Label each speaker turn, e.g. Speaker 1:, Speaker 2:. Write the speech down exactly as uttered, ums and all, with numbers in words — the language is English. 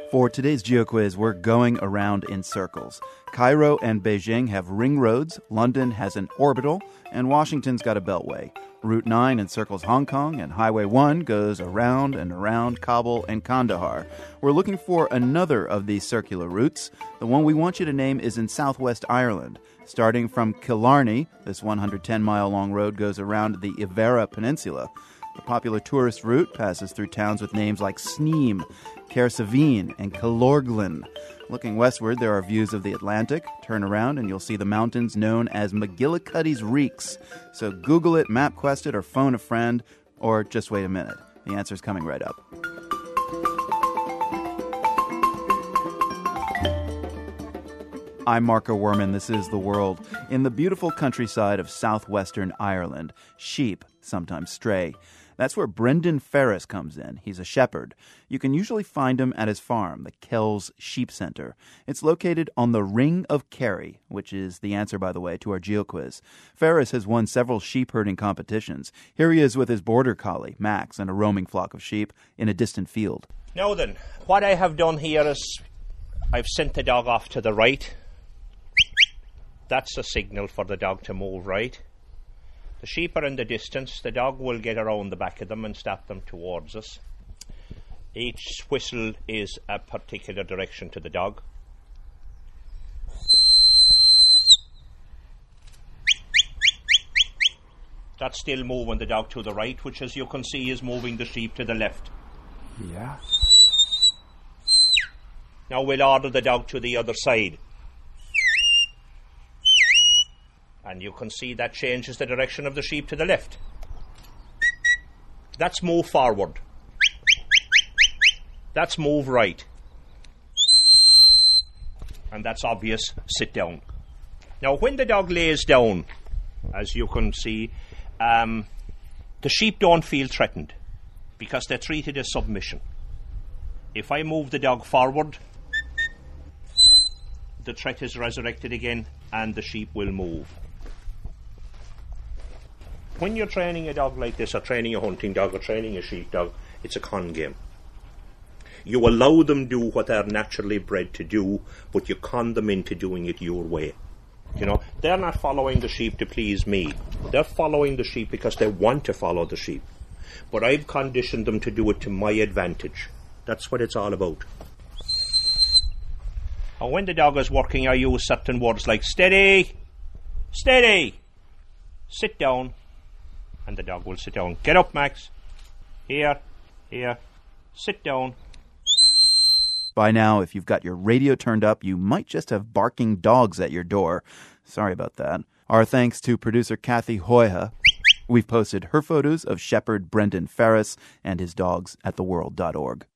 Speaker 1: For today's GeoQuiz, we're going around in circles. Cairo and Beijing have ring roads, London has an orbital, and Washington's got a beltway. Route nine encircles Hong Kong, and Highway one goes around and around Kabul and Kandahar. We're looking for another of these circular routes. The one we want you to name is in southwest Ireland. Starting from Killarney, this one hundred ten mile long road goes around the Iverra Peninsula. The popular tourist route passes through towns with names like Sneem, Caersaveen, and Killorglin. Looking westward, there are views of the Atlantic. Turn around and you'll see the mountains known as McGillicuddy's Reeks. So Google it, MapQuest it, or phone a friend, or just wait a minute. The answer's coming right up. I'm Marco Werman. This is The World. In the beautiful countryside of southwestern Ireland, sheep sometimes stray. That's where Brendan Ferris comes in. He's a shepherd. You can usually find him at his farm, the Kells Sheep Center. It's located on the Ring of Kerry, which is the answer, by the way, to our GeoQuiz. Ferris has won several sheep herding competitions. Here he is with his border collie, Max, and a roaming flock of sheep in a distant field.
Speaker 2: Now then, what I have done here is I've sent the dog off to the right. That's a signal for the dog to move right. The sheep are in the distance. The dog will get around the back of them and stop them towards us. Each whistle is a particular direction to the dog. That's still moving the dog to the right, which, as you can see, is moving the sheep to the left.
Speaker 3: Yeah.
Speaker 2: Now we'll order the dog to the other side. And you can see that changes the direction of the sheep to the left. That's move forward. That's move right. And that's obvious, sit down. Now when the dog lays down, as you can see, um, the sheep don't feel threatened because they're treated as submission. If I move the dog forward, the threat is resurrected again and the sheep will move. When you're training a dog like this, or training a hunting dog, or training a sheepdog, it's a con game. You allow them do what they're naturally bred to do, but you con them into doing it your way. You know, they're not following the sheep to please me. They're following the sheep because they want to follow the sheep. But I've conditioned them to do it to my advantage. That's what it's all about. And when the dog is working, I use certain words like steady, steady, sit down. And the dog will sit down. Get up, Max. Here, here. Sit down.
Speaker 1: By now, if you've got your radio turned up, you might just have barking dogs at your door. Sorry about that. Our thanks to producer Kathy Hoya. We've posted her photos of shepherd Brendan Ferris and his dogs at the world dot org.